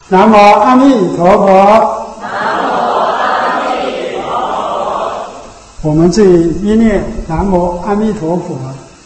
南无阿弥陀佛。 南无阿弥陀佛。 我们这一念南无阿弥陀佛，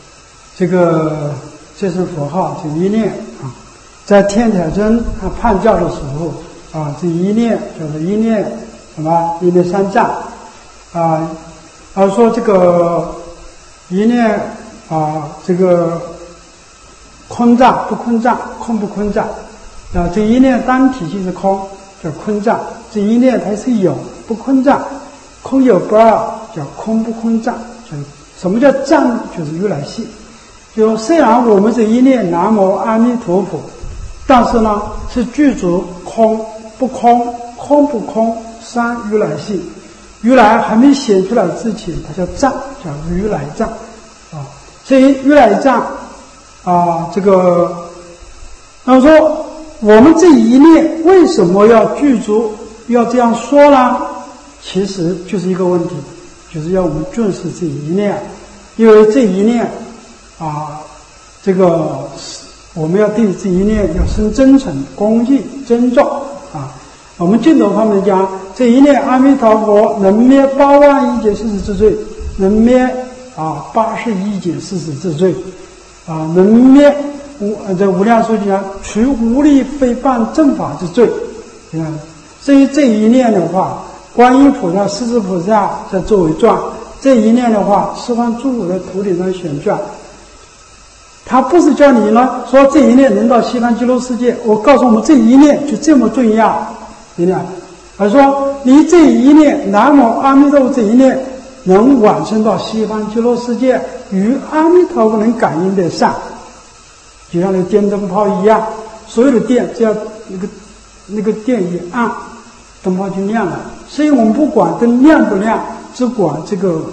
这是佛号，这一念啊，在天台宗他判教的时候啊，这一念就是一念什么？一念三藏啊，说这个一念啊，这个空藏不空藏，空不空藏啊，这一念单体性是空，叫空藏；这一念它是有，不空藏，空有不二，叫空不空藏。就是什么叫藏？就是如来系。就虽然我们这一念南无阿弥陀佛，但是呢是具足空不空、空不空三如来系。如来还没显出来之前，它叫藏，叫如来藏啊。所以如来藏啊，那么说我们这一念为什么要具足，要这样说呢？其实就是一个问题，就是要我们重视这一念，因为这一念啊，我们要对这一念要生真诚、恭敬、尊重啊。我们净土方面讲，这一念阿弥陀佛能灭8万亿劫世之罪，能灭80亿劫世之罪啊，能灭这无量寿经除无力诽谤正法之罪。你看，所以这一念的话，观音菩萨、势至菩萨在作为传，这一念的话，十方诸佛在头顶上显传。他不是叫你呢说这一念能到西方极乐世界，我告诉我们这一念就这么重要，你看，而说你这一念南无阿弥陀佛这一念能往生到西方极乐世界，与阿弥陀佛能感应得上，就像那个电灯泡一样，所有的电只要那个电一按，灯泡就亮了。所以我们不管灯亮不亮，只管这个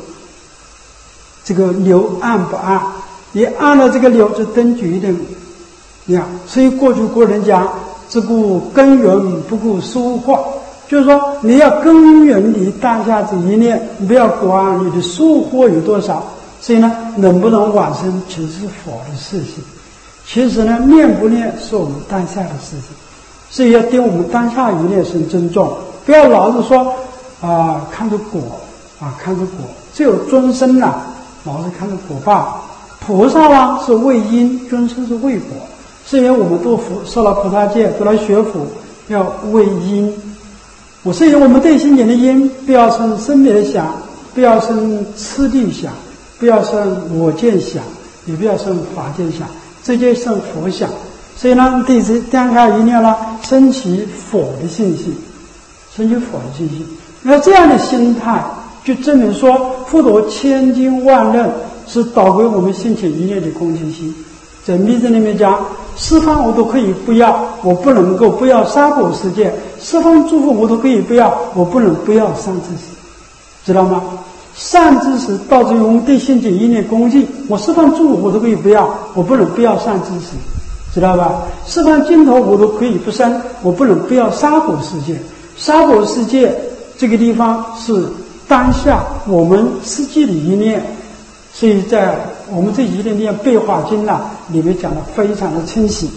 钮按不按，你按了这个钮，这灯就一定亮。所以过去古人讲，只顾耕耘不顾收获，就是说你要耕耘你当下这一念，不要管你的收获有多少。所以呢，能不能往生其实是佛的事情，其实呢念不念是我们当下的事情。所以要对我们当下一念生尊重，不要老是说看着果看着果，只有尊生老是看着果报。菩萨呢是为因，尊生是为果。所以我们都受了菩萨戒，都来学佛，要为因。所以我们对心点的因，不要生生灭想，不要生次第想，不要生我见想，也不要生法见想，直接生佛想。所以呢，对这当下一念呢，升起佛的信心，升起佛的信心。那这样的心态，就证明说，佛陀千经万论是导归我们兴起一念的恭敬心。在密宗里面讲，十方我都可以不要，我不能够不要娑婆世界；十方诸佛我都可以不要，我不能不要善知识，知道吗？善知识导致于我们对兴起一念恭敬，我十方诸佛我都可以不要，我不能不要善知识。知道吧？十方净土我都可以不生，我不能不要娑婆世界。娑婆世界这个地方是当下我们实际的一念，所以在我们这一念念背化经里面讲的非常的清晰。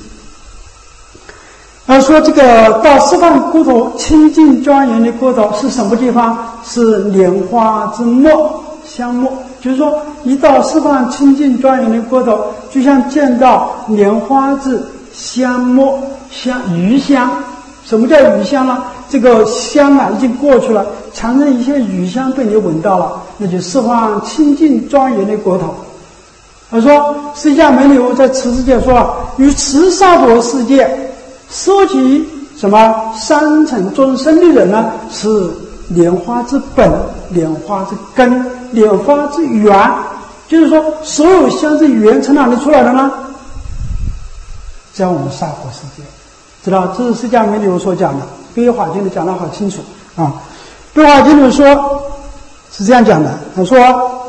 说这个到十方国土清净庄严的国土是什么地方？是莲花之末香末。就是说，一到十方清净庄严的国土，就像见到莲花之香末余香。什么叫余香呢？这个香已经过去了，产生一些余香被你闻到了，那就十方清净庄严的国土。说释迦牟尼佛在此世界说，于此娑婆世界收集什么三乘众生的人呢？是莲花之本，莲花之根，莲花之源。就是说，所有香之源从哪里出来的呢？在我们娑婆世界，知道？这是释迦牟尼佛所讲的，《悲华经》里讲得好清楚啊。《悲华经》里说是这样讲的，他说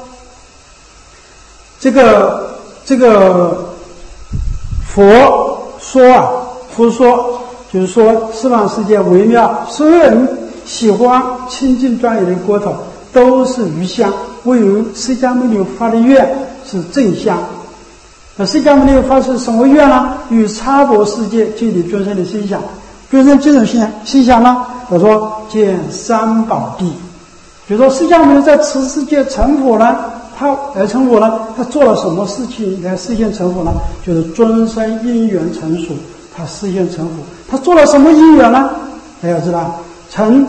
这个佛说就是说，十方世界微妙，所有人喜欢清净庄严的国土都是余香，唯有释迦牟尼佛发的愿是正香。那释迦牟尼佛发是什么愿呢？与娑婆世界具体众生的心想， 尊生这种现象呢，他说见三宝地，就说释迦牟尼在此世界成佛呢，他来成佛呢，他做了什么事情来实现成佛呢？就是尊生因缘成熟，他实现成佛。他做了什么因缘呢？大家知道，从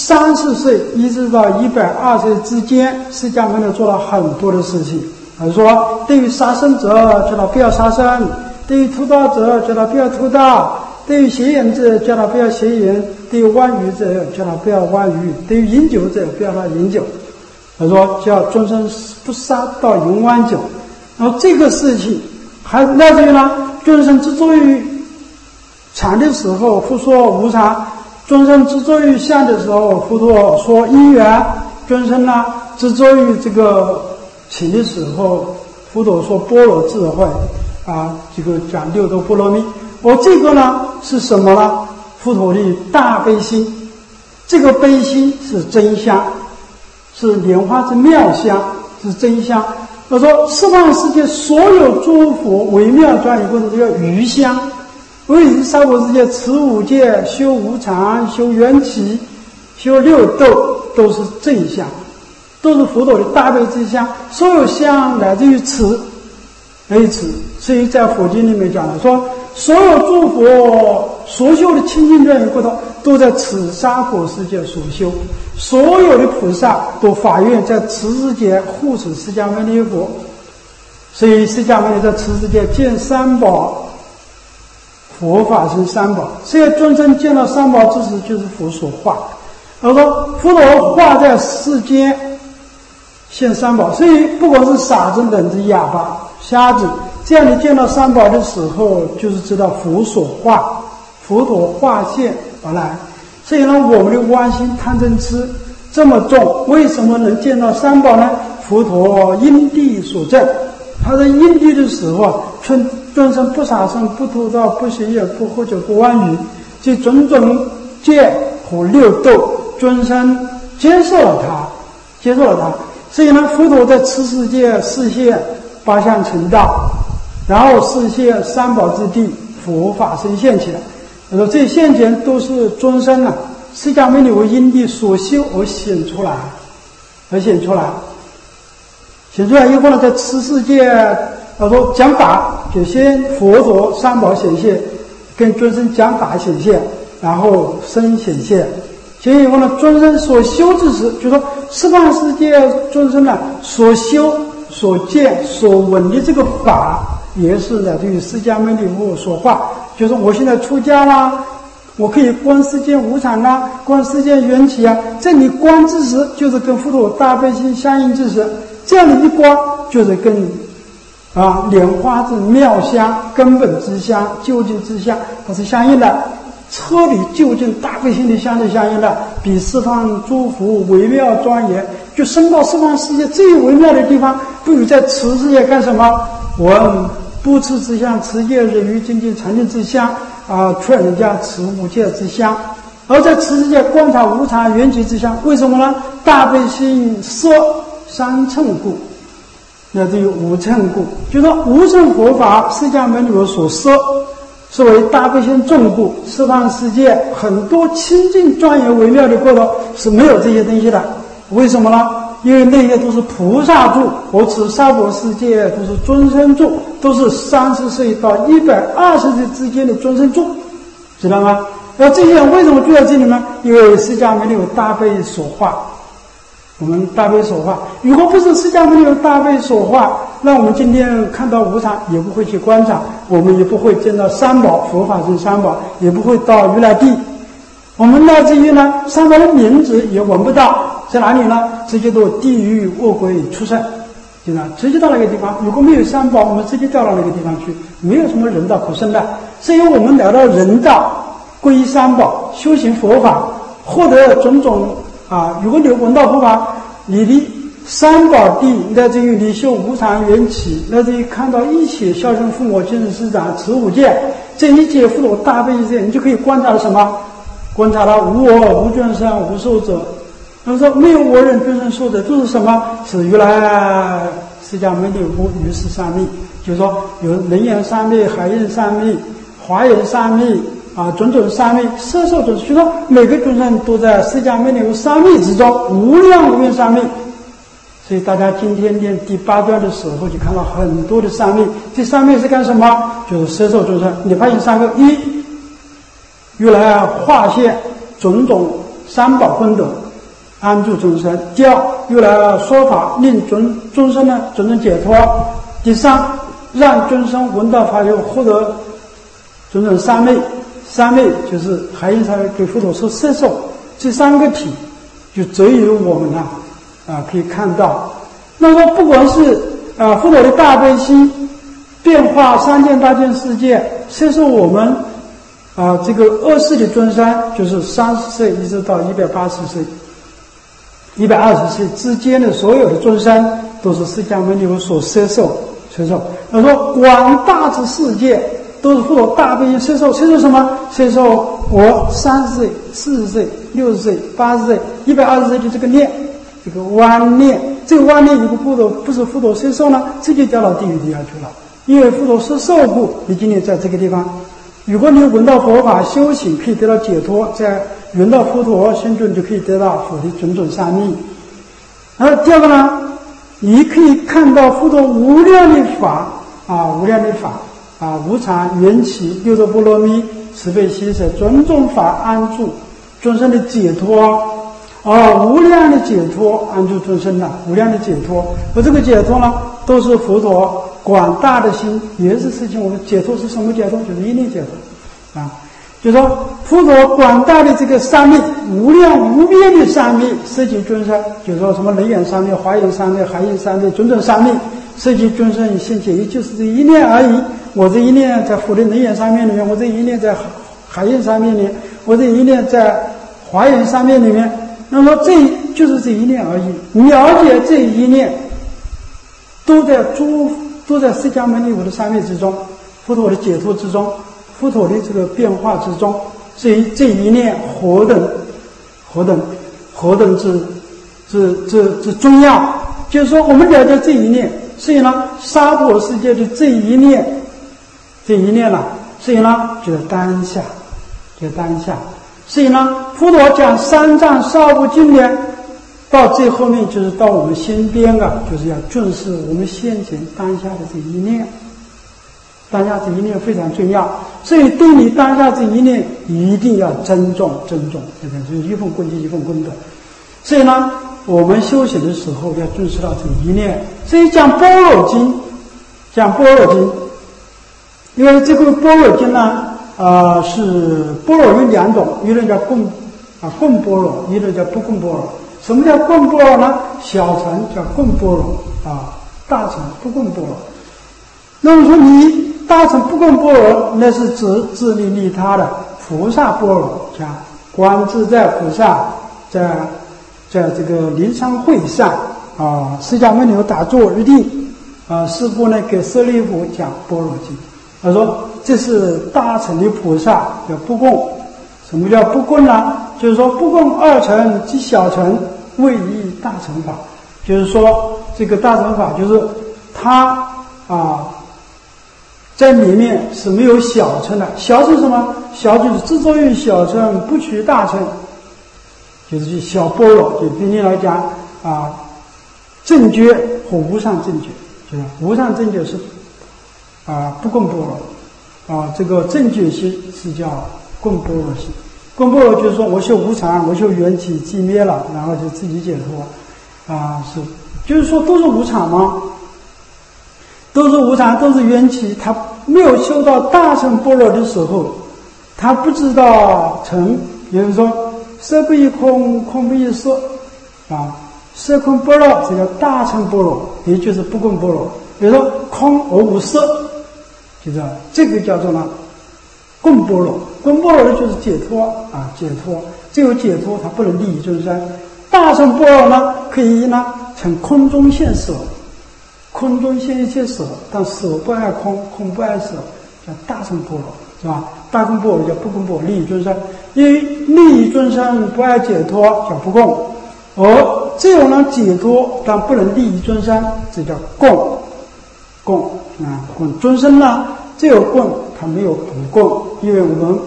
30岁一直到120岁之间，释迦牟尼做了很多的事情。比如说，对于杀生者叫他不要杀生，对于屠盗者叫他不要屠盗，对于邪淫者叫他不要邪淫，对于妄语者叫他不要妄语，对于饮酒者不要他饮酒。他说叫众生不杀盗淫妄酒。然后这个事情还来自于呢，众生之所以禅的时候复说无常，众生之所以相的时候佛陀说因缘，众生呢之所以这个起的时候佛陀说般若智慧这个讲六度波罗蜜。这个呢是什么呢？佛陀的大悲心，这个悲心是真香，是莲花之妙香，是真香。我说十方世界所有诸佛微妙庄严过程都叫余香，为于娑婆世界持五戒、修无常、修缘起、修六度，都是正香，都是佛陀的大悲之香。所有香来自于此，所以在佛经里面讲的说，所有诸佛所修的清净庄严过程都在此娑婆世界所修，所有的菩萨都发愿在此世界护持释迦牟尼佛。所以释迦牟尼在此世界见三宝，佛法生三宝。所以众生见到三宝之时，就是佛所化。他说佛陀化在世间现三宝，所以不管是傻子、冷子、哑巴、瞎子，这样你见到三宝的时候，就是知道佛所化，佛陀化现而来。所以呢，我们的妄心贪嗔痴这么重，为什么能见到三宝呢？佛陀因地所证，他在因地的时候众生不杀生、不屠盗、不邪淫、不喝酒、不妄语，这种种戒和六度，众生接受了他。所以呢，佛陀在此世界示现八相成道，然后示现三宝之地，佛法身现起来。这现前都是众生释迦牟尼为因地所修而显出来以后呢，在此世界说讲法，就先佛陀三宝显现，跟众生讲法显现，然后身显现。所以以后呢，众生所修之时，就说十方世界众生所修、所见、所闻的这个法，也是来自于释迦牟尼佛所化。就是我现在出家啦，我可以观世间无常啦，观世间缘起在你观之时，就是跟佛陀大悲心相应之时，这样的一观，就是跟莲花之妙香、根本之香、究竟之香，它是相应的。彻底究竟大悲心的香是相应的，比十方诸佛微妙庄严，就升到十方世界最微妙的地方，不如在此世界干什么？闻不持之香，持戒忍辱精进禅定之香劝人家持五戒之香，而在此世界观察无常缘起之香。为什么呢？大悲心摄三乘故，那至于五乘故，就说无乘佛法释迦牟尼佛所摄，是为大悲心重故，十方世界很多清净庄严微妙的过程是没有这些东西的。为什么呢？因为那些都是菩萨住，而此娑婆世界都是众生住，都是30岁到120岁之间的众生住，知道吗？那这些人为什么住在这里呢？因为释迦牟尼有大悲所化，我们大悲所化。如果不是释迦牟尼有大悲所化，那我们今天看到无常也不会去观察，我们也不会见到三宝，佛法是三宝，也不会到如来地。我们乃至于呢，三宝的名字也闻不到，在哪里呢？直接到地狱恶鬼畜生，对吧？直接到那个地方。如果没有三宝，我们直接掉到那个地方去，没有什么人道可生的。所以我们来到人道，皈依三宝，修行佛法，获得种种如果你闻到佛法，你的三宝地，乃至于你修无常缘起，乃至于看到一切孝顺父母、敬事师长、持五戒，这一切佛陀大悲心，你就可以观察到什么？观察到无我、无众生、无寿者。他说没有我人、众生、寿者，就是什么？是如来释迦牟尼佛于是三昧，就是说有人言三昧、海印三昧、华严三昧种种三昧，摄受众生，就说每个众生都在释迦牟尼佛三昧之中，无量无边三昧。所以大家今天念第8段的时候，就看到很多的三昧。这三昧是干什么？就是摄受众生。你发现3个：一，用来化现种种三宝功德，安住众生；第二，用来说法，令众生呢种种解脱；第三，让众生闻到法以后获得种种三昧。三昧就是海印三昧给佛陀说摄受，这3个体就则由我们可以看到。那么不管是佛陀的大悲心变化3界大千世界，摄受我们这个2世的尊山，就是30岁一直到180岁、120岁之间的所有的尊山，都是释迦牟尼佛所摄受。他说广大之世界都是佛陀大悲心摄受。摄受什么？摄受我30岁、40岁、60岁、80岁、120岁的这个念，这个妄念。这个妄念如果不是佛陀摄受呢，这就掉到地狱里下去了。因为佛陀是受故，你今天在这个地方。如果你闻到佛法修行，可以得到解脱，在闻到佛陀心中就可以得到佛的种种三昧。然后第二个呢，你可以看到佛陀无量的法无量的法无常、缘起、六度波罗蜜、慈悲喜舍，种种法安住众生的解脱无量的解脱，安住众生无量的解脱。而这个解脱呢，都是佛陀广大的心，也是事情。我们解脱是什么解脱？就是一念解脱就是说佛陀广大的这个三昧，无量无边的三昧，摄及众生，就是说什么能眼三昧、华严三昧、海印三昧，种种三昧，摄及众生以现前，也就是这一念而已。我这一念在佛的能眼三昧里面，我这一念在海印三昧里面，我这一念在华严三昧里面。那么这就是这一念而已。了解这一念，都在释迦牟尼佛的三昧之中，佛陀的解脱之中，佛陀的这个变化之中。所以这一念何等之重要。就是说我们了解这一念，所以呢娑婆世界的这一念所以呢就是当下。所以呢佛陀讲三藏少部经典，到最后面就是到我们心边就是要重视我们现前当下的这一念。当下这一念非常重要，所以对你当下这一念一定要珍重，这个就是一份功绩一份功德。所以呢我们修行的时候要重视到这一念。所以讲般若经，因为这个般若经呢是般若有2种，一种叫共般若，一种叫不共般若。什么叫共般若呢？小乘叫共般若大乘不共般若。那么说你大乘不共般若，那是指自利利他的菩萨般若，像观自在菩萨在这个灵山会上释迦牟尼佛打坐入定师父呢给舍利弗讲般若经。他说这是大乘的菩萨叫不共。什么叫不共呢？就是说不共2乘及小乘，为依大乘法。就是说这个大乘法就是他在里面是没有小乘的。小是什么？小就是只作用小乘，不取大乘，就是小般若。就比例来讲正觉和无上正觉，就是无上正觉是不共般若这个正觉心是叫共般若心。共般若就是说我修无常，我修缘起寂灭了，然后就自己解脱就是说都是无常吗？都是无常，都是缘起。他没有修到大乘般若的时候，他不知道成。也就是说色不异空，空不异色色空般若，这叫大乘般若，也就是不共般若。比如说空而无色，就是这个叫做呢共般若。共般若就是解脱解脱。只有解脱它不能利益众生。大乘般若呢可以呢成空中现色，空中现一切色，但色不爱空，空不爱色，叫大乘般若，是吧？大乘般若叫不共般若，利益众生。因为利益众生不爱解脱叫不共，而这种呢解脱但不能利益众生，这叫共。共众生呢只有共，它没有不共。因为我们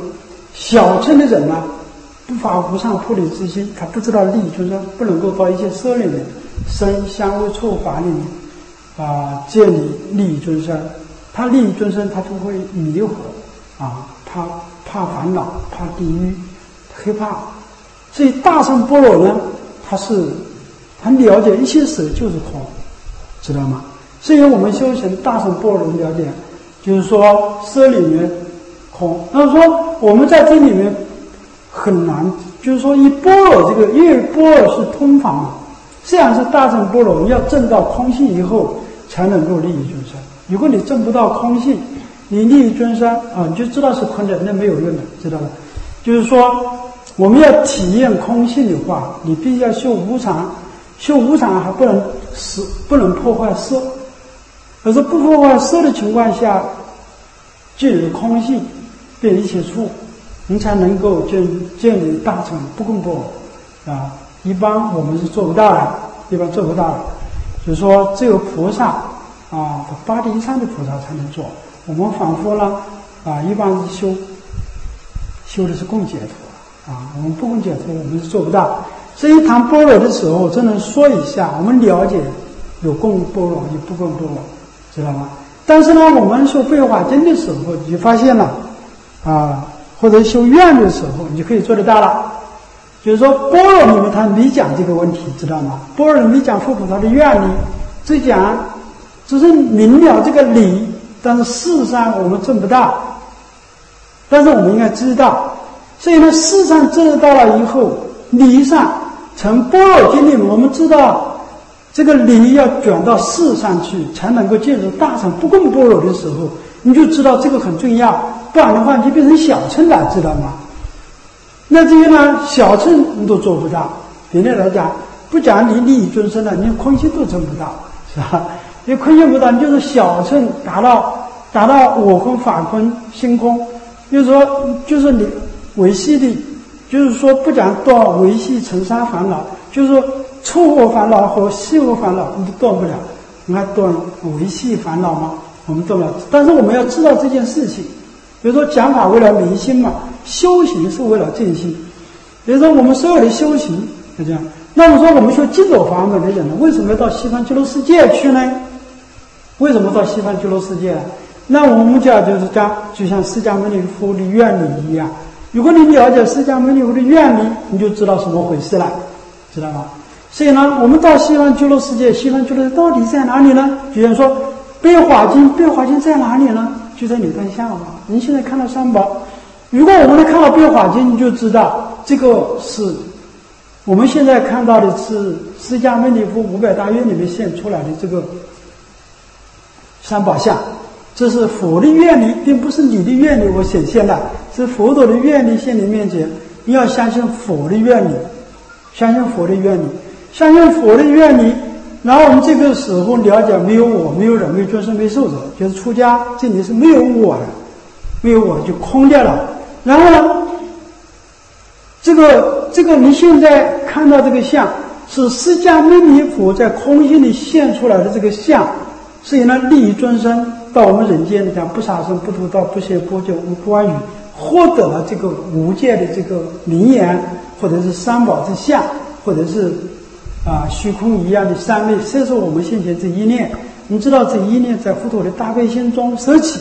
小乘的人呢，不发无上菩提之心，他不知道利益众生，不能够到一切色里面、声香味触法里面建立利益众生。他利益众生，他就会迷惑他怕烦恼，怕地狱，害怕。所以大乘般若呢，他了解一切色就是空，知道吗？所以我们修行大乘般若了解，就是说色里面空。那么说我们在这里面很难，就是说以般若因为般若是通法嘛，虽然是大乘般若，要证到空性以后才能够利益众生。如果你证不到空性，你利益众生你就知道是空的，那没有用的，知道吧？就是说我们要体验空性的话，你必须要修无常，修无常还不能破坏色，而是不破坏色的情况下，具有空性，变一切处，你才能够建立大乘不共般若一般我们是做不到的，就是说只有菩萨八地以上的菩萨才能做。我们反复呢一般是修的是共解脱我们不共解脱我们是做不到。所以谈般若的时候，只能说一下，我们了解有共般若有不共般若，知道吗？但是呢，我们修背法经的时候，你就发现了或者修愿的时候，你就可以做得到了。就是说般若里面他没讲这个问题，知道吗？般若里没讲佛菩萨的愿力，只是明了这个理，但是事上我们证不到，但是我们应该知道。所以呢，事上证到了以后，理上从般若经里面我们知道这个理要转到事上去，才能够进入大乘不共般若的时候，你就知道这个很重要，不然的话你就变成小乘了，知道吗？那这些呢，小乘你都做不到。别的来讲，不讲你利益众生了，你空性都证不到，是吧？你空性不到，你就是小乘达到我空、法空、心空，就是你维系的，就是说不讲断维系尘沙烦恼，就是说触惑烦恼和细惑烦恼你都断不了。你还断维系烦恼吗？我们断不了。但是我们要知道这件事情，比如说讲法为了明心嘛，修行是为了正心。比如说我们所有的修行就这样。那么说我们修净土法门的人呢，为什么要到西方极乐世界去呢？为什么到西方极乐世界？那我们讲就像释迦牟尼佛的愿力一样，如果你了解释迦牟尼佛的愿力，你就知道什么回事了，知道吗？所以呢，我们到西方极乐世界，西方极乐到底在哪里呢？就像说悲华经在哪里呢？就在你当下嘛。你现在看到三宝，如果我们能看到悲华经，你就知道这个是我们现在看到的是释迦牟尼佛500大愿里面现出来的这个三宝相，这是佛的愿力，并不是你的愿力我显现了，是佛陀的愿力现你面前。你要相信佛的愿力，相信佛的愿力，相信佛的愿力。然后我们这个时候了解没有我，没有人，没有众生，没有寿者，就是出家这里是没有我的，没有我就空掉了。然后呢，这个你现在看到这个相是释迦牟尼佛在空性里现出来的这个相，所以呢利益众生，到我们人间里讲不杀生、不屠盗、不邪不救、无不妄语，获得了这个无界的这个名言，或者是三宝之相，或者是虚空一样的三昧，这是我们现前这一念。你知道这一念在佛陀的大悲心中舍起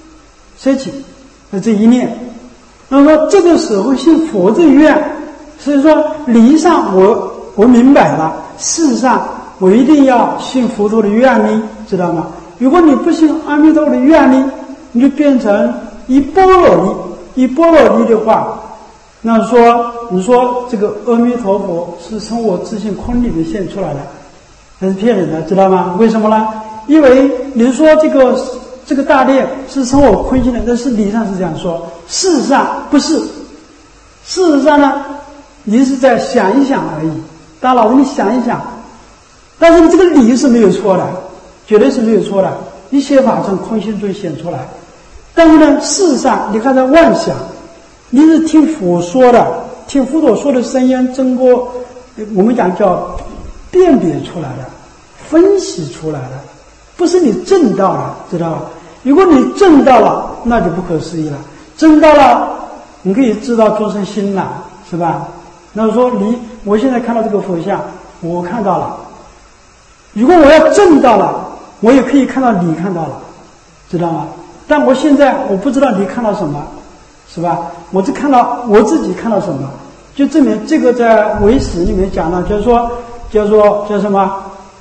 这一念。那么说这个时候信佛这愿，所以说理上我明白了，事上我一定要信佛陀的愿力，知道吗？如果你不信阿弥陀佛的愿力，你就变成一般若力。一般若力的话，那你说这个阿弥陀佛是从我自性空里面现出来的，那是骗人的，知道吗？为什么呢？因为你说这个大殿是从我空性的，但是理上是这样说，事实上不是。事实上呢，你是在想一想而已，大脑子你想一想，但是这个理是没有错的，绝对是没有错的，一切法从空性中显出来。但是呢，事实上你看在妄想，你是听佛说的，听佛陀说的声音，经过我们讲叫辨别出来的，分析出来的，不是你证到了，知道吧？如果你证到了，那就不可思议了。证到了， 你可以知道众生心了，是吧？那说我现在看到这个佛像，我看到了。如果我要证到了，我也可以看到你看到了，知道吗？但我现在我不知道你看到什么，是吧？我只看到我自己看到什么，就证明这个在唯识里面讲了，就是说叫什么？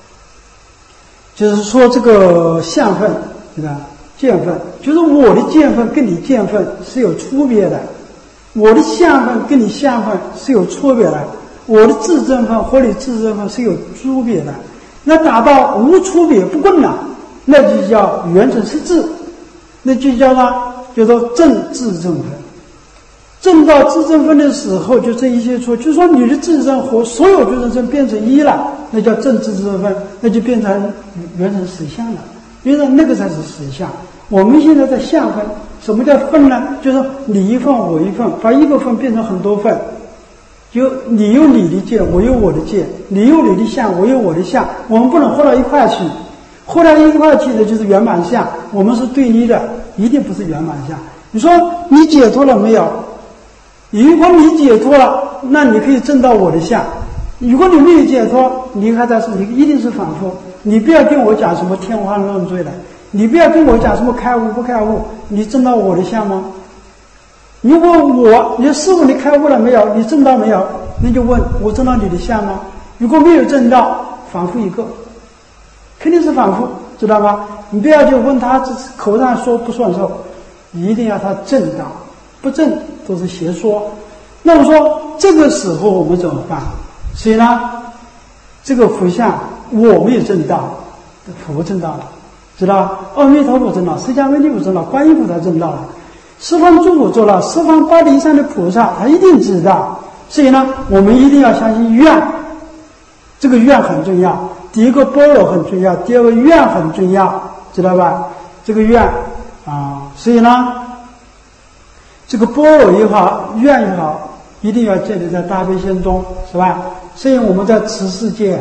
就是说这个相分，对吧？见分，就是我的见分跟你见分是有区别的，我的相分跟你相分是有区别的，我的自证分和你自证分是有区别的。那达到无区别不共了，那就叫圆成实质，那就叫做正自证分。证到自证分的时候，就这一切处，就是说你的自证和所有觉证变成一了，那叫正自证分，那就变成圆成实相了。因为那个才是实相。我们现在在相分，什么叫分呢？就是你一份我一份，把一个分变成很多份。就你有你的见，我有我的见，你有你的相，我有我的相，我们不能合到一块去，合到一块去的就是圆满相，我们是对立的，一定不是圆满相。你说你解脱了没有？如果你解脱了，那你可以证到我的相；如果你没有解脱，你还在你一定是反复。你不要跟我讲什么天花乱坠的，你不要跟我讲什么开悟不开悟，你证到我的相吗？如果你师父你开悟了没有？你证到没有？那就问我证到你的相吗？如果没有证到，反复一个，肯定是反复，知道吗？你不要就问他口上说不算数，你一定要他证到，不证都是邪说。那么说这个时候我们怎么办？所以呢，这个佛像我没有证到，佛证到了，知道吧？阿弥陀佛证到，释迦牟尼佛证到，观音菩萨证到了。十方诸佛做了，十方八地上的菩萨他一定知道。所以呢，我们一定要相信愿，这个愿很重要。第一个般若很重要，第二个愿很重要，知道吧？这个愿所以呢，这个般若也好，愿也好，一定要建立在大悲心中，是吧？所以我们在持世界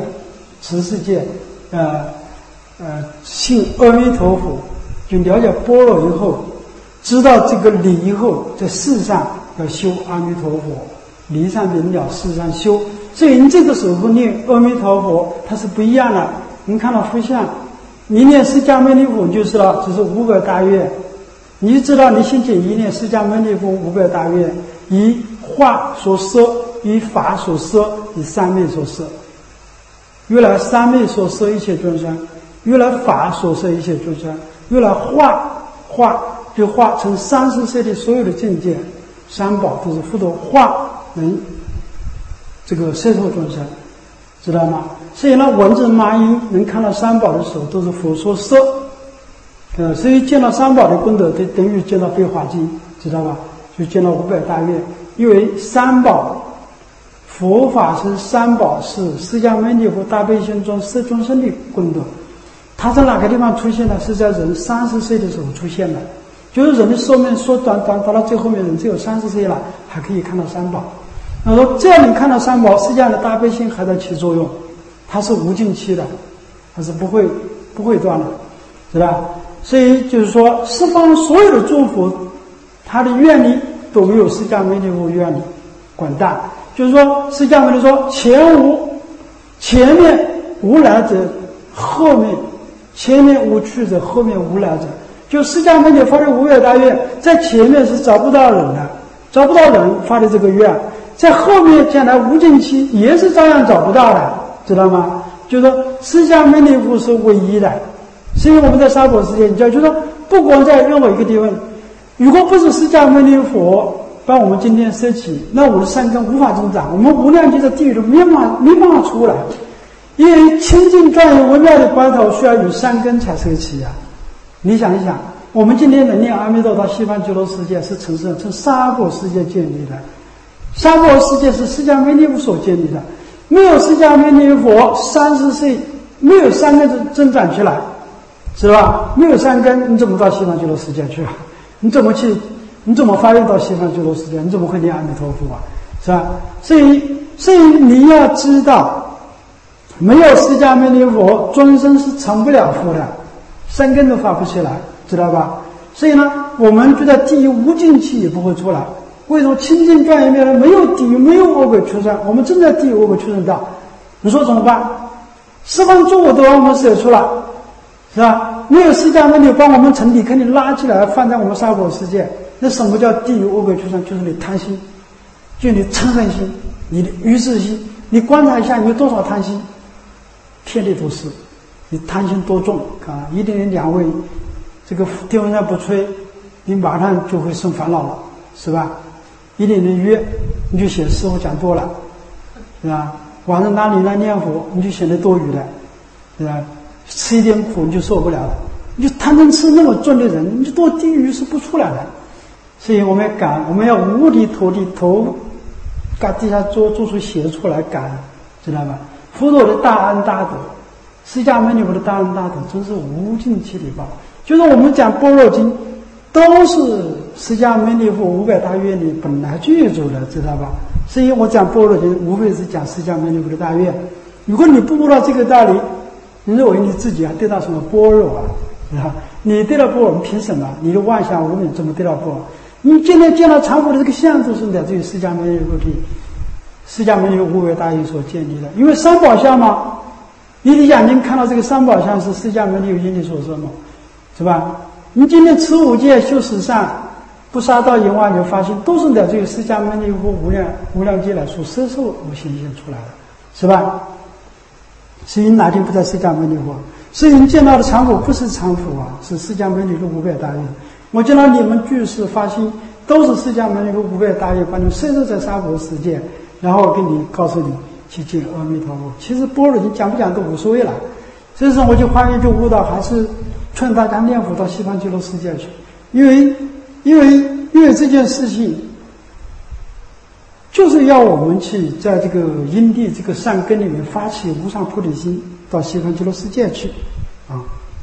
信阿弥陀佛，就了解般若以后，知道这个理以后，在世上要修阿弥陀佛，理上明了，世上修。所以你这个时候念阿弥陀佛，它是不一样的。你看到佛像，你念释迦牟尼佛就是了，只是500大愿。你知道你心解一念释迦牟尼佛500大愿，以化所摄，以法所摄，以三昧所摄。原来三昧所摄一切众生，原来法所摄一切众生，原来化就化成30世的所有的境界，三宝都是佛陀化能这个摄受众生，知道吗？所以呢，文字麻音能看到三宝的时候，都是佛所摄。所以见到三宝的功德，等于见到悲华经，知道吧？就见到500大愿，因为三宝，佛法是三宝，是释迦牟尼佛大悲心中摄众生的功德。它在哪个地方出现呢？是在人30岁的时候出现的，就是人的寿命缩短到了最后面，人只有30岁了，还可以看到三宝。那说这样你看到三宝，实际上的大悲心还在起作用，它是无尽期的，它是不会断的，知道？所以就是说，十方所有的诸佛，他的愿力都没有释迦牟尼佛愿力广大。就是说，释迦牟尼说前面无来者，后面前面无去者，后面无来者。就释迦牟尼发的500大愿，在前面是找不到人的，找不到人发的这个愿，在后面将来无尽期也是照样找不到的，知道吗？就是说，释迦牟尼佛是唯一的。所以我们在娑婆世界，你就是说，不管在任何一个地方，如果不是释迦牟尼佛把我们今天摄起，那我们的善根无法增长，我们无量劫的地狱都没办法出来。因为清净庄严微妙的关头，需要有善根才摄起啊。你想一想，我们今天能念阿弥陀到西方极乐世界，是从娑婆世界建立的。娑婆世界是释迦牟尼佛所建立的，没有释迦牟尼佛30岁，没有善根增长起来，是吧？没有善根，你怎么到西方极乐世界去啊？你怎么发愿到西方极乐世界？你怎么会念阿弥陀佛啊？是吧？所以你要知道，没有释迦牟尼佛，终身是成不了佛的，善根都发不起来，知道吧？所以呢，我们就在地狱无尽期也不会出来。 为什么清净庄严面呢？没有地狱，没有恶鬼畜生，我们正在地狱恶鬼畜生道，你说怎么办？十方诸我都让我们舍出了，是吧？没有释迦牟尼帮我们成体，给你拉起来放在我们娑婆世界。那什么叫地狱恶鬼畜生？就是你贪心，就你嗔恨心，你的愚痴心。你观察一下，你有多少贪心？天地都是，你贪心多重啊！1.2位，这个电风扇不吹，你马上就会生烦恼了，是吧？1.0约，你就嫌师父讲多了，是吧？晚上哪里来念佛，你就显得多余了，是吧？吃一点苦你就受不了了，你就贪嗔痴那么重的人，你就堕地狱是不出来的。所以我们要感恩，我们要无地投地头，干地下做出写出来感恩，知道吧？佛陀的大恩大德，释迦牟尼佛的大恩大德，真是无尽其力报。就是我们讲般若经，都是释迦牟尼佛500大愿里本来具足的，知道吧？所以我讲般若经，无非是讲释迦牟尼佛的大愿。如果你不知道这个道理，你认为你自己还得到什么般若啊？是吧？你得到般若，凭什么？你的妄想无明怎么得到般若？你今天见到常佛的这个像，就是乃至于释迦牟尼佛的释迦牟尼500大愿所建立的。因为三宝相嘛，你的眼睛看到这个三宝相是释迦牟尼因你所生嘛，是吧？你今天持5戒修10善，不杀盗淫妄酒发心，都是乃至于释迦牟尼佛无量劫来所摄受而显现出来的，是吧？所以哪天不在释迦牟尼佛？所以你见到的常佛不是常佛啊，是释迦牟尼佛500大愿。我见到你们居士发心，都是释迦牟尼佛500大愿，把你们摄受在娑婆世界，然后给你告诉你去见阿弥陀佛。其实般若经讲不讲都无所谓了。所以说我就发愿就悟到，还是劝大家念佛到西方极乐世界去，因为这件事情，就是要我们去在这个因地这个善根里面发起无上菩提心，到西方极乐世界去啊。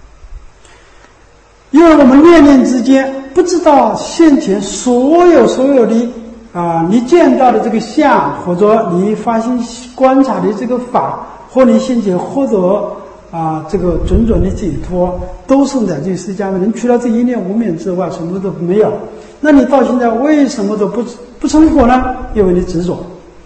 因为我们念念之间不知道现前所有的你见到的这个相，或者你发心观察的这个法，或你现前获得这个种种的解脱，都是乃至于释迦牟尼。除了这一念无明之外，什么都没有。那你到现在为什么都不成佛呢？因为你执着，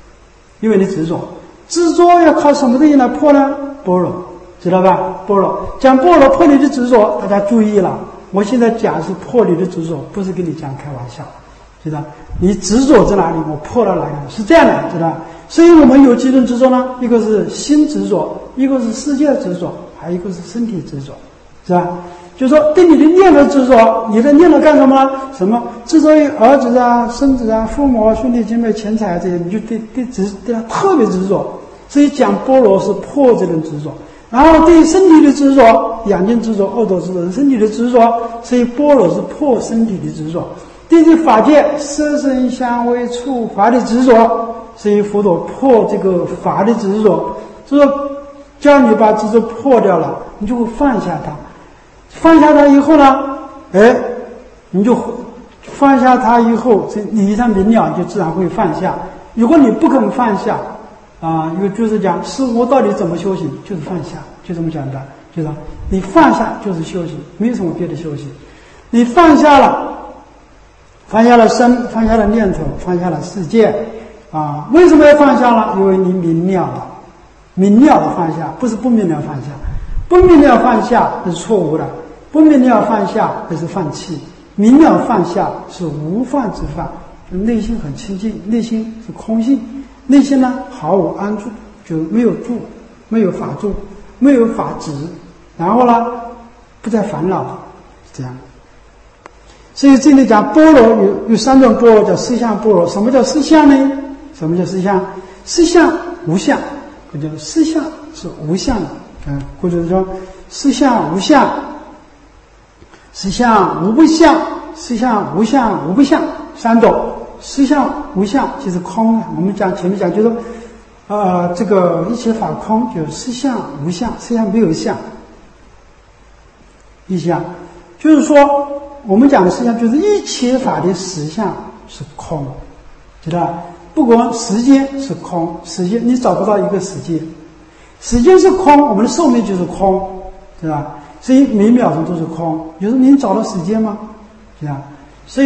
执着要靠什么东西来破呢？般若，知道吧？般若讲般若破你的执着，大家注意了。我现在讲是破你的执着，不是跟你讲开玩笑，知道？你执着在哪里，我破到哪里，是这样的，知道？所以我们有几种执着呢？一个是心执着，一个是世界执着，还有一个是身体执着，是吧？就是说对你的念头执着，你的念头干什么？什么执着于儿子啊、孙子啊、父母啊、兄弟姐妹、钱财这些，你就对他特别执着。所以讲般若是破这种执着。然后对身体的执着，眼睛执着、耳朵执着，身体的执着，所以般若是破身体的执着。对这法界色声香味触法的执着，所以佛陀破这个法的执着，就是说叫你把执着破掉了，你就会放下它。放下它以后呢，你就放下它以后，你一旦明了，就自然会放下。如果你不肯放下，因为就是讲师父到底怎么修行，就是放下，就这么简单，就是你放下就是修行，没有什么别的修行。你放下了身，放下了念头，放下了世界，为什么要放下了？因为你明了了，明了的放下，不是不明了放下，不明了放下是错误的，不明了放下那是放弃，明了放下是无放之放，内心很清净，内心是空性。内心呢毫无安住，就没有住，没有法住，没有法执，然后呢不再烦恼了，是这样。所以这里讲般若有3种般若，叫实相般若。什么叫实相呢？什么叫实相？实相无相，或者实相是无相的，或者说实相无相，实相无不相，实相无相无不相，3种。实相无相就是空，我们前面讲就是这个一切法空，就实相无相，实相没有相。一相就是说我们讲的实相就是一切法的实相是空，知道？不管时间是空，时间你找不到一个时间，时间是空，我们的寿命就是空，对吧？所以每秒钟都是空，有时候你找到时间吗？对吧？所以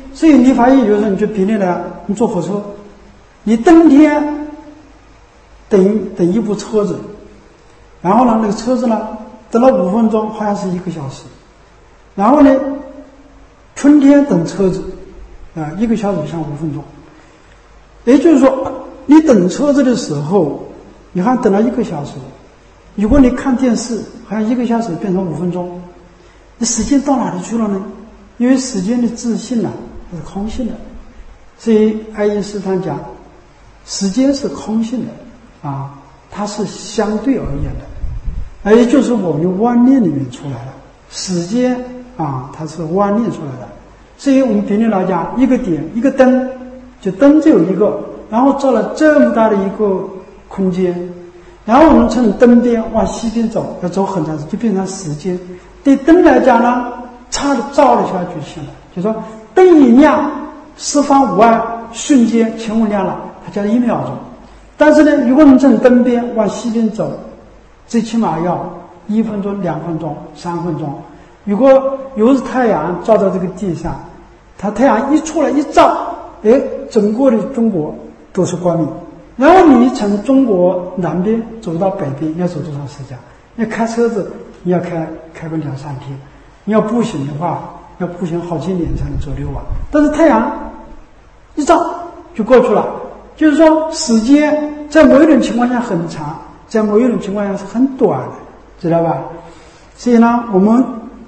所以你发现有时候你就比例呢，你坐火车，你登天等一部车子，然后呢那个车子呢等了5分钟，好像是1个小时，然后呢春天等车子1个小时像5分钟，也就是说你等车子的时候，你还等了1个小时，如果你看电视，好像1个小时变成5分钟，那时间到哪里去了呢？因为时间的自性它是空性的，所以爱因斯坦讲时间是空性的它是相对而言的，也就是我们的妄念里面出来的时间它是妄念出来的。所以我们比例来讲，一个点一个灯，就灯只有一个，然后照了这么大的一个空间，然后我们从灯边往西边走，要走很长时间，就变成时间。对灯来讲呢，照了下去行了，就说灯一亮，四方无碍，瞬间全部亮了，它叫1秒钟。但是呢，如果你从灯边往西边走，最起码要1分钟、2分钟、3分钟。如果有是太阳照到这个地上，它太阳一出来一照，整个的中国都是光明。然后你从中国南边走到北边，要走多长时间？要开车子，你要开个2-3天；你要步行的话，要步行好几年才能走6晚。但是太阳一照就过去了，就是说时间在某一种情况下很长，在某一种情况下是很短的，知道吧？所以呢，我们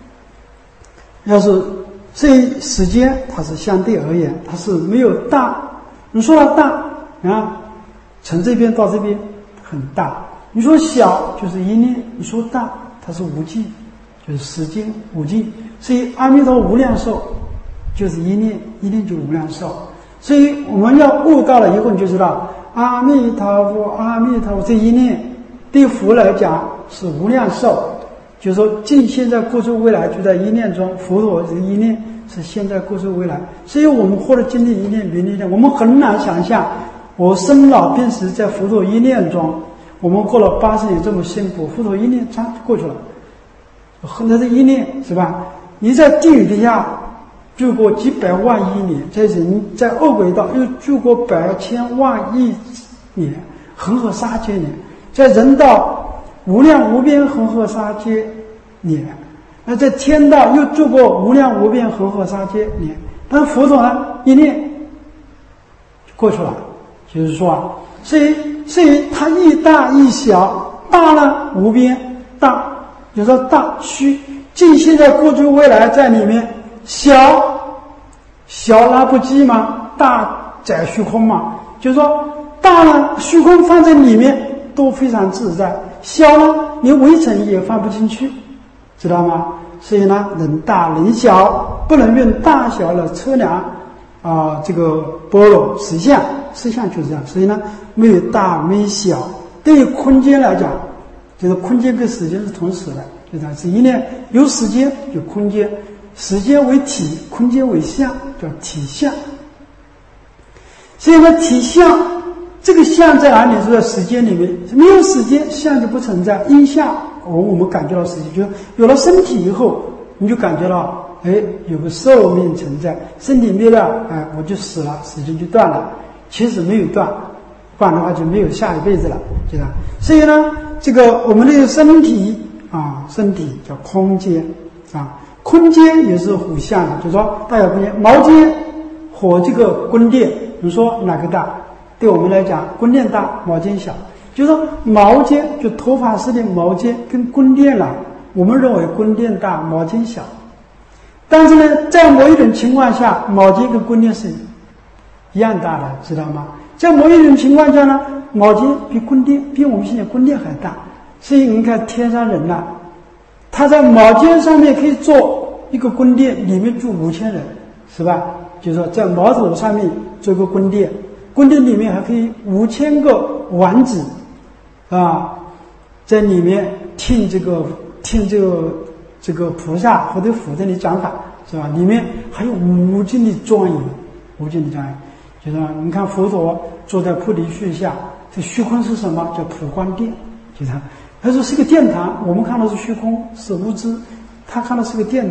所以时间它是相对而言，它是没有大。你说它大从这边到这边很大，你说小就是一念，你说大它是无尽，就是时间无尽。所以阿弥陀无量寿就是一念，一念就是无量寿。所以我们要悟到了以后，你就知道阿弥陀佛，阿弥陀佛这一念对佛来讲是无量寿，就是说尽现在过去未来就在一念中，佛陀这个一念是现在过去未来。所以我们获得经历一念明一念，我们很难想象我生老病死在佛陀一念中，我们过了80年这么辛苦，佛陀一念就过去了。那这一念是吧？你在地狱底下住过几百万亿年，在人在恶鬼道又住过百千万亿年，恒河沙劫年，在人道无量无边恒河沙劫年，那在天道又住过无量无边恒河沙劫年。但是佛陀呢，一念就过去了，就是说所以它一大一小，大呢无边，大就是说大虚，尽现在过去未来在里面，小那不羁嘛，大在虚空嘛，就是说大呢虚空放在里面都非常自在，小呢连微尘也放不进去，知道吗？所以呢，能大能小，不能用大小来测量这个般若实相就是这样。所以呢，没有大没有小。对于空间来讲，就是空间跟时间是同时的，就这样。是一念有时间有空间，时间为体，空间为相，叫体相。所以呢，体相这个相在哪里？是在时间里面，没有时间相就不存在。因相我们感觉到时间，就是有了身体以后，你就感觉到有个寿命存在，身体灭了我就死了，时间就断了。其实没有断，不然的话就没有下一辈子了，对吧？所以呢，这个我们的身体身体叫空间空间也是互相的，就是说大小空间，毛尖和这个宫殿，你说哪个大？对我们来讲，宫殿大，毛尖小。就是说毛尖就头发丝的毛尖跟宫殿我们认为宫殿大，毛尖小。但是呢，在某一种情况下，毛尖跟宫殿是一样大的，知道吗？在某一种情况下呢，毛尖比我们现在宫殿还大。所以你看天上人他在毛尖上面可以做一个宫殿，里面住5000人，是吧？就是说在毛头上面做一个宫殿，宫殿里面还可以5000个王子在里面听这个菩萨或者佛在里讲法，是吧？里面还有无尽的庄严，就是说你看佛陀坐在菩提树下，这虚空是什么？叫普光殿，就是他说是个殿堂，我们看到是虚空是无知，他看到是个殿堂。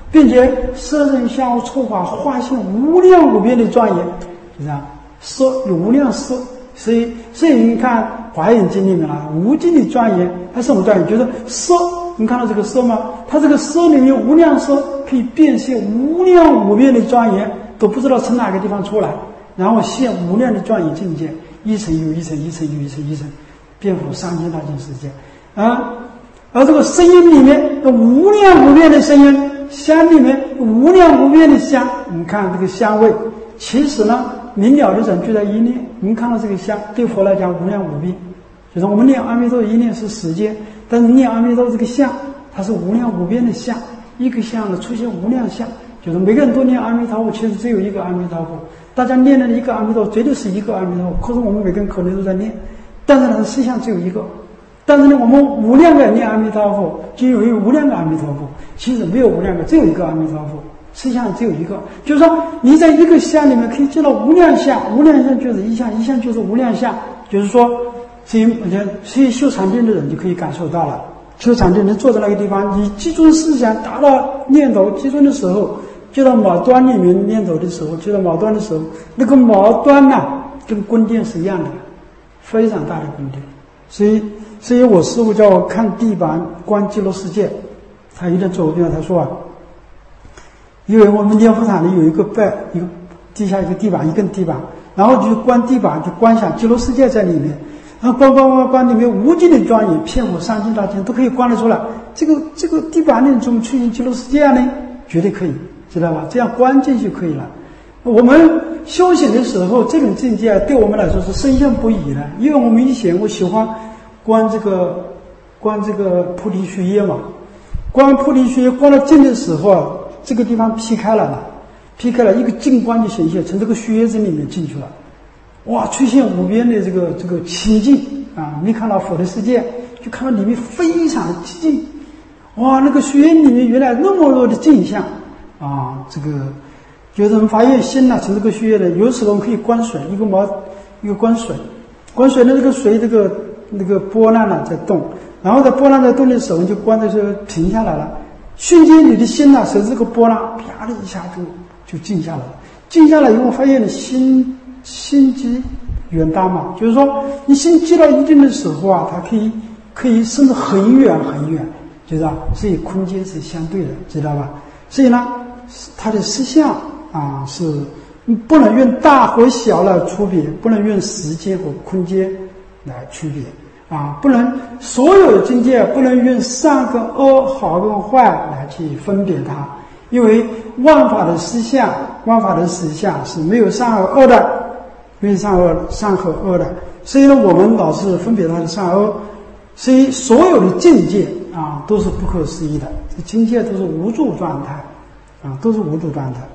并且色声香味触法化现无量无边的庄严，就这样，色有无量色，所以你看《华严经》里面啊，无尽的庄严，它什么庄严？就是色，你看到这个色吗？它这个色里面无量色，可以变现无量无边的庄严，都不知道从哪个地方出来，然后现无量的庄严境界，一层又一层，一层又一层，一层遍覆三千大千世界啊。而这个声音里面有无量无边的声音，香里面有无量无边的香。你看这个香味，其实呢，明了的人就在一念。你们看到这个香，对佛来讲无量无边，就是我们念阿弥陀一念是时间，但是念阿弥陀这个相，它是无量无边的相。一个相呢出现无量相，就是每个人都念阿弥陀佛，其实只有一个阿弥陀佛。大家念的一个阿弥陀佛，绝对是一个阿弥陀佛。可是我们每个人口里都在念，但是呢，实际上只有一个。但是呢，我们无量个念阿弥陀佛，就有无量个阿弥陀佛。其实没有无量个，只有一个阿弥陀佛。实际上只有一个，就是说你在一个相里面可以见到无量相，无量相就是一相，一相就是无量相。就是说，所以修禅定的人就可以感受到了。修禅定人坐在那个地方，你集中思想，达到念头集中的时候，就到毛端里面念头的时候，就到毛端的时候，那个毛端呢，跟宫殿是一样的，非常大的宫殿。所以我师父叫我看地板观极乐世界，他有点走边，他说啊，因为我们念佛堂里有一个地下一个地板，一根地板，然后就观地板，就观想极乐世界在里面，然后观里面无尽的庄严，遍覆三千大千都可以观得出来。这个地板里怎么出现极乐世界呢？绝对可以，知道吧？这样观进去可以了。我们修行的时候，这种境界对我们来说是深信不疑的，因为我们以前我喜欢观这个菩提须叶嘛，观菩提须叶观到尽的时候啊，这个地方劈开了，一个净光就显现，从这个须叶子里面进去了，哇，出现无边的这个清净啊！没看到佛的世界，就看到里面非常的寂静，哇，那个须叶里面原来那么多的镜像啊！这个有人发现心呢，从这个须叶呢，有时候可以观水，一个观水的这个水那个波浪呢在动，然后在波浪在动的时候，就观的时候停下来了，瞬间你的心呢随着这个波浪啪的一下就静下来了。静下来以后，发现你心极远大嘛，就是说你心积到一定的时候啊，它可以甚至很远很远，知道吧？所以空间是相对的，知道吧？所以呢，它的实相啊是不能用大和小来区别，不能用时间和空间来区别啊，不能所有的境界不能用善跟恶、好跟坏来去分别它，因为万法的实相是没有善和恶的，没有善和恶的，所以呢，我们老是分别它的善恶，所以所有的境界啊都是不可思议的，这境界都是无助状态啊，都是无助状态。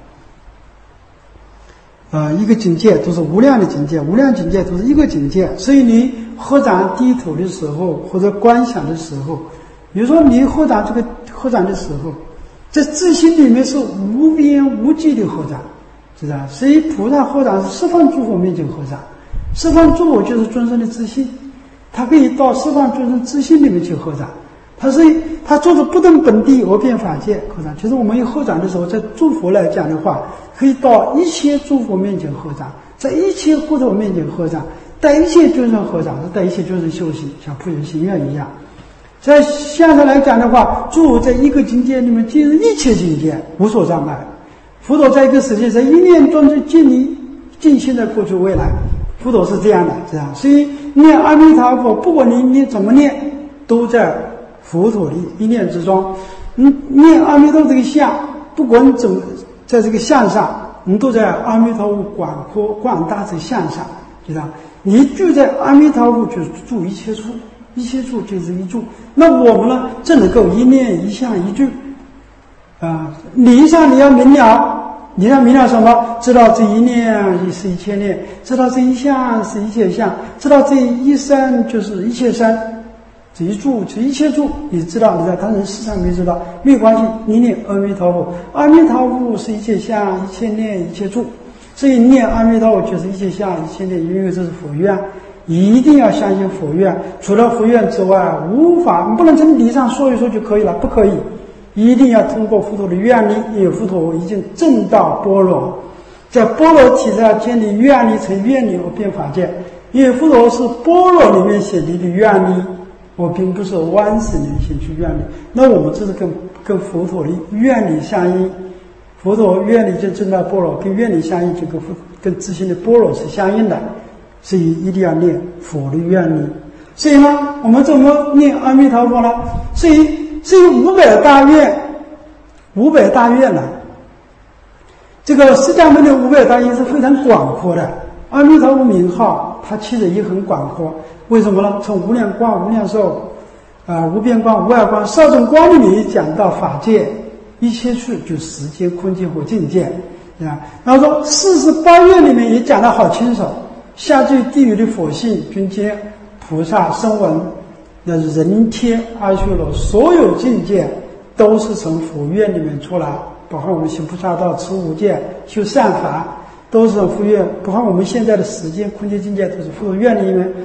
一个境界都是无量的境界，无量境界都是一个境界。所以你合掌低头的时候，或者观想的时候，比如说你合掌的时候，在自心里面是无边无际的合掌，知道吧？所以菩萨合掌是十方诸佛面前合掌，十方诸佛就是众生的自信，他可以到十方众生自信里面去合掌。他做着不等本地而变法界合掌。其实我们一合掌的时候，在诸佛来讲的话，可以到一切诸佛面前合掌，在一切佛陀面前合掌，带一切众生合掌，是带一切众生修行，像普贤行愿一样。在相对来讲的话，诸佛在一个境界里面进入一切境界，无所障碍。佛陀在一个时间，在一念中就尽现在、过去、未来，佛陀是这样的，这样。所以念阿弥陀佛，不管你怎么念，都在佛陀的一念之中。念阿弥陀这个相，不管怎么在这个相上，你都在阿弥陀佛广阔广大之相上，知道？你住在阿弥陀佛就是住一切处，一切处就是一住。那我们呢，只能够一念一相一句理上你要明了，你要明了什么？知道这一念是一切念，知道这一相是一切相，知道这一生就是一切生。这一住这一切住，你知道，你在他人世上没知道，没有关系，你念阿弥陀佛，阿弥陀佛是一切相、一切念、一切住，所以念阿弥陀佛就是一切相、一切念，因为这是佛愿，一定要相信佛愿，除了佛愿之外，无法，不能从理上说一说就可以了，不可以， 一定要通过佛陀的愿力，因为佛陀已经证到般若，在般若体上建立愿力成愿力而变法界。因为佛陀是般若里面显立的愿力，我并不是弯识里面显出愿力。那我们这是跟佛陀的愿力相应，佛陀愿力就证到般若，跟愿力相应，就跟自性的般若是相应的。所以一定要念佛的愿力。所以呢，我们怎么念阿弥陀佛呢？所以500大愿呢，这个释迦牟尼500大愿是非常广阔的。阿弥陀佛名号它其实也很广阔，为什么呢？从无量光、无量寿无边光、无碍光、少种光里面讲到法界一切处，就时间、空间和境界啊。然后说48愿里面也讲得好清楚，下至地狱的佛性、军阶、菩萨、声闻，那是人天阿修罗，所有境界都是从佛愿里面出来，包括我们行菩萨道、持无戒、修善法，都是从佛愿，包括我们现在的时间、空间境界，都是佛愿里面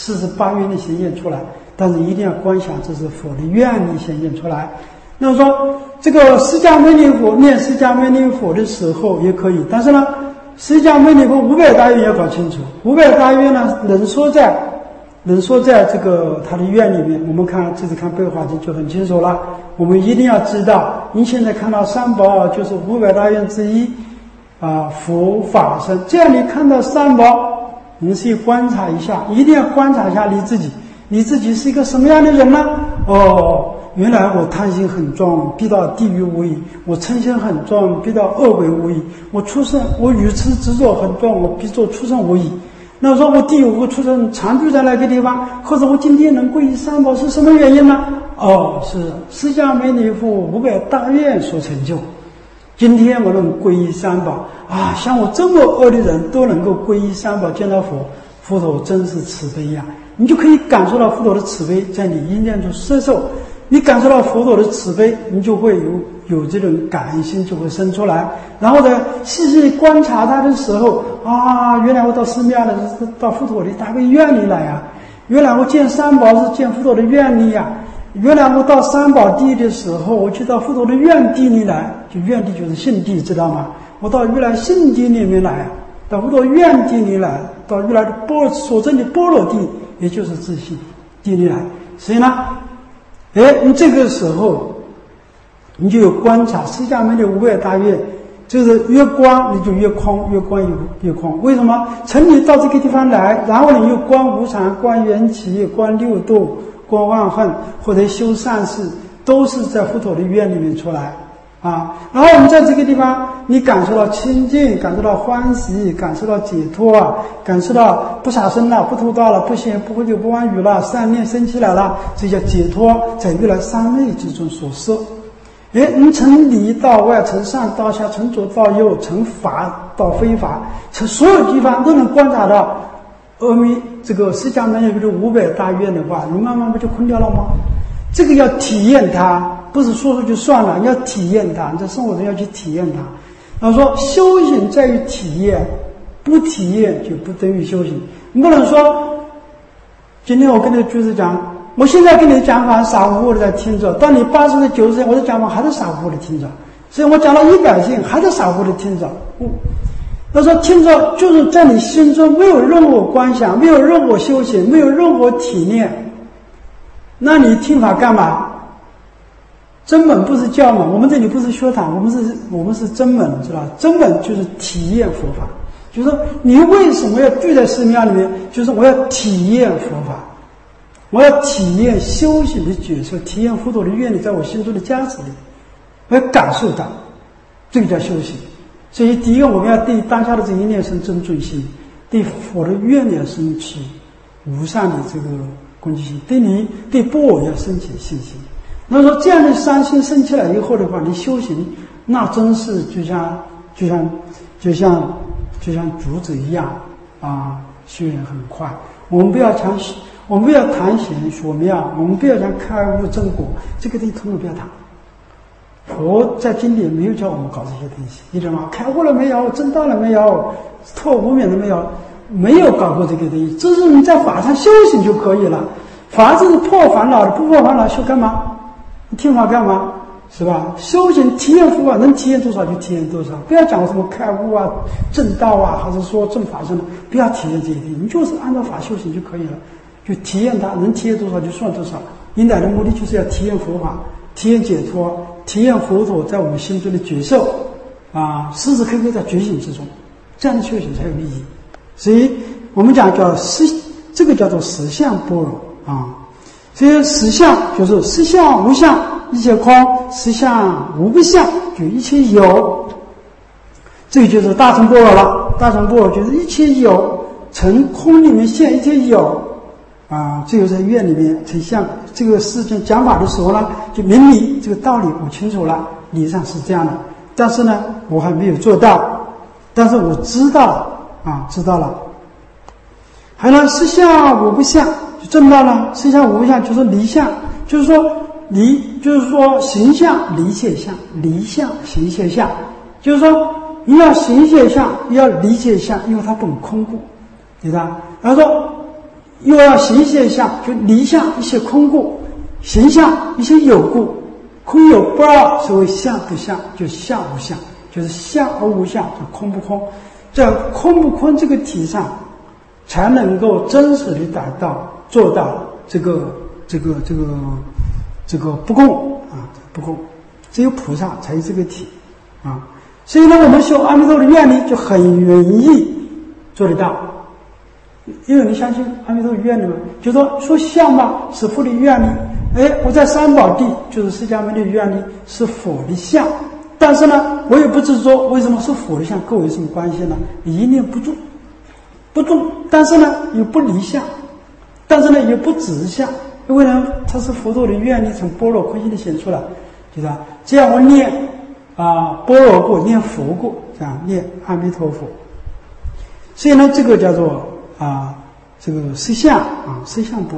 48愿力显现出来。但是一定要观想，这是佛的愿力显现出来。那么说，这个释迦牟尼佛念释迦牟尼佛的时候也可以，但是呢，释迦牟尼佛500大愿要搞清楚。500大愿呢，能说在这个他的愿里面。我们看这次看《悲华经》就很清楚了。我们一定要知道，您现在看到三宝就是500大愿之一佛法僧。这样你看到三宝，你们去观察一下，一定要观察一下你自己。你自己是一个什么样的人呢？原来我贪心很重，必到地狱无疑；我嗔心很重，必到恶鬼无疑；我愚痴执着很重，我必做畜生无疑。那我说我地狱和畜生常住在那个地方，或者我今天能皈依三宝是什么原因呢？是释迦牟尼佛500大愿所成就。今天我能皈依三宝像我这么恶的人都能够皈依三宝见到佛，佛陀真是慈悲呀！你就可以感受到佛陀的慈悲在你意念中摄受。你感受到佛陀的慈悲，你就会有这种感恩心就会生出来。然后呢，细细观察他的时候原来我到寺庙的是到佛陀的大悲愿力来呀，原来我见三宝是见佛陀的愿力呀，原来我到三宝地的时候，我去到佛陀的愿地里来，就愿地就是性地，知道吗？我到如来性地里面来，到佛陀愿地里来，到如来的所证的般若地，也就是自性地里来。所以呢，你这个时候你就有观察释迦牟尼500大愿，就是越观你就越空，越观越空。为什么？从你到这个地方来，然后你又观无常、观缘起、观六度、观万恨，或者修善事，都是在佛陀的愿里面出来然后我们在这个地方，你感受到清净，感受到欢喜，感受到解脱感受到不杀生了，不偷盗了，不邪不喝酒不妄语了，善念升起来了，这叫解脱，在如来三昧之中所摄。你从里到外，从上到下，从左到右，从法到非法，从所有地方都能观察到这个释迦牟尼佛的500大愿的话，你慢慢不就空掉了吗？这个要体验它，不是说说就算了，要体验它，你在生活中要去体验它。然后说修行在于体验，不体验就不等于修行。你不能说今天我跟那个居士讲，我现在跟你讲法傻乎乎的在听着，当你80岁90岁，我的讲法还是傻乎乎的听着，所以我讲到100岁还是傻乎乎的听着。他说听着就是在你心中没有任何观想，没有任何修行，没有任何体验，那你听法干嘛？真本不是教门，我们这里不是学堂，我们是真本，知道吧？真本就是体验佛法，就是说你为什么要聚在寺庙里面，就是我要体验佛法，我要体验修行的角色，体验佛陀的愿力在我心中的加持力，我要感受到，这个叫修行。所以第一个，我们要对当下的这一念生真尊心，对佛的愿力升起无上的这个攻击性，对般若要升起信心。那么说这样的三心升起来以后的话，你修行那真是就像竹子一样修行很快。我们不要谈玄说妙，我们不要讲开悟正果，这个东西统统不要谈。佛在经典没有教我们搞这些东西，你知道吗？开悟了没有？证道了没有？脱无明了没有？没有搞过这个东西，这是你在法上修行就可以了。法是破烦恼的，不破烦恼修干嘛？你听法干嘛？ 是吧？修行体验佛法能体验多少就体验多少，不要讲什么开悟啊、正道啊，还是说正法身的，不要体验这一点，你就是按照法修行就可以了，就体验它，能体验多少就算多少。你来的目的就是要体验佛法，体验解脱，体验佛陀在我们心中的觉受啊，时时刻刻在觉醒之中，这样的修行才有意义。所以我们讲叫这个叫做实相般若啊。所以实相就是实相无相，一切空；实相无不相，就一切有。这个就是大乘般若了。大乘般若就是一切有，从空里面现一切有啊。这个在院里面成像这个事情讲法的时候呢，就明理这个道理我清楚了，理上是这样的，但是呢我还没有做到，但是我知道了啊，知道了。还有呢，实相无不相，就证到了实相无不相，就是离相，就是说形象离切相，离相形切相，就是说你要形切相，要离切相，因为它本空故，对吧？然后说又要形切相，就离相一些空故，形象一些有故，空有不二，所谓相不相，就相无相，就是相而无相，就空不空。在空不空这个题上，才能够真实的达到做到这个不共啊，不共，只有菩萨才有这个体啊。所以呢，我们修阿弥陀的愿力就很容易做得到，因为你相信阿弥陀的愿力嘛，就说相嘛是佛的愿力，我在三宝地就是释迦牟尼的愿力是佛的相，但是呢，我也不执着，为什么是佛的相，跟我有什么关系呢？一念不住，但是呢又不离相，但是呢也不直相，因为呢它是佛陀的愿力从般若空性的显出来，对吧？这样我念般若过，念佛过，这样念阿弥陀佛。所以呢这个叫做这个实相实相般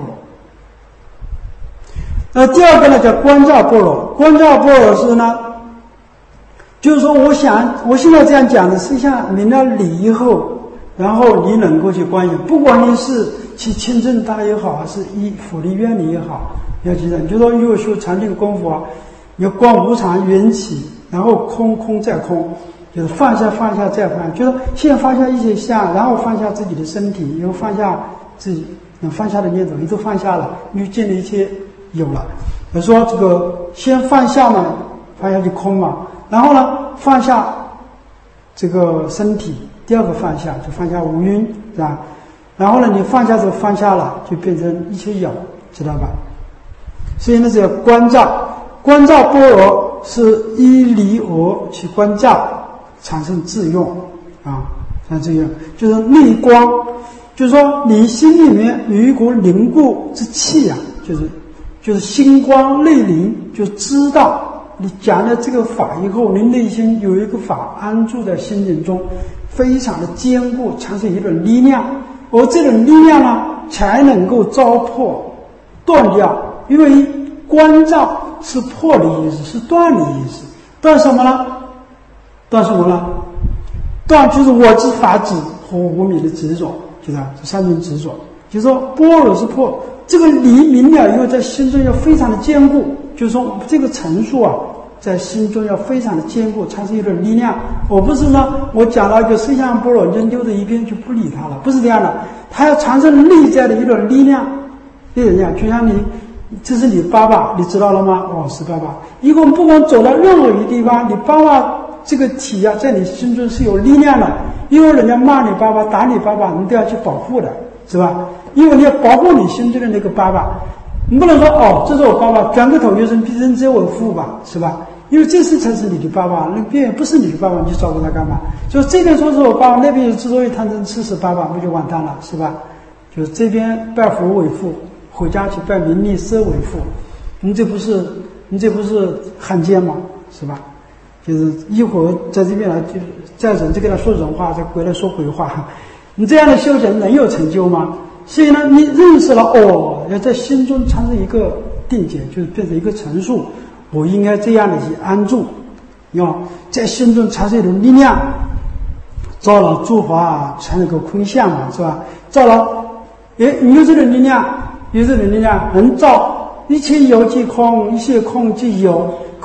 若。第二个呢叫观照般若。观照般若是呢，就是说我现在这样讲的实相明了理以后，然后你能够去观想，不管你是去亲证它也好，还是依佛的愿力也好，要记得，你就说如果修禅定功夫你要观无常缘起，然后空再空，就是放下再放下，就是先放下一些相，然后放下自己的身体，又放下自己能放下的念头，你都放下了，你就见了一切有了。比如说这个先放下嘛，放下就空嘛，然后呢放下这个身体，第二个放下就放下无云，是吧？然后呢你放下之后放下了，就变成一切有，知道吧？所以呢这个观照般若是依离我去观照，产生自用像这样，就是内光，就是说你心里面有一股凝固之气就是心光内凝，就知道你讲了这个法以后，你内心有一个法安住在心灵中，非常的坚固，产生一种力量，而这种力量呢才能够糟粕断掉，因为观照是破的意思，是断的意思。断什么呢？断就是我执法执和无明的执着，就是这三种执着。就是说般若是破，这个理明了以后，在心中要非常的坚固，就是说这个陈述在心中要非常的坚固，产生一种力量。我不是呢，我讲了一个实相般若，你就丢在一边就不理它了，不是这样的，它要产生内在的一种力量。就像这是你爸爸，你知道了吗？是爸爸。以后不管走到任何一个地方，你爸爸这个体在你心中是有力量的。因为人家骂你爸爸、打你爸爸，你都要去保护的，是吧？因为你要保护你心中的那个爸爸，你不能说这是我爸爸，转个头就是必人之我父吧，是吧？因为这事才是你的爸爸，那边不是你的爸爸，你照顾他干嘛？就这边说是我爸爸，那边有之所以贪嗔痴是爸爸，不就完蛋了，是吧？就是这边拜佛为父，回家去拜名利奢为父，你这不是汉奸吗？是吧？就是一会儿在这边来，就再人就跟他说人话，再回来说鬼话，你这样的修行能有成就吗？所以呢，你认识了要在心中产生一个定解，就是变成一个陈述，我应该这样的去安住，在心中产生一种力量，造了诸法才能够空相嘛，是吧？造了，你有这种力量，能造一切有即空，一切空即有，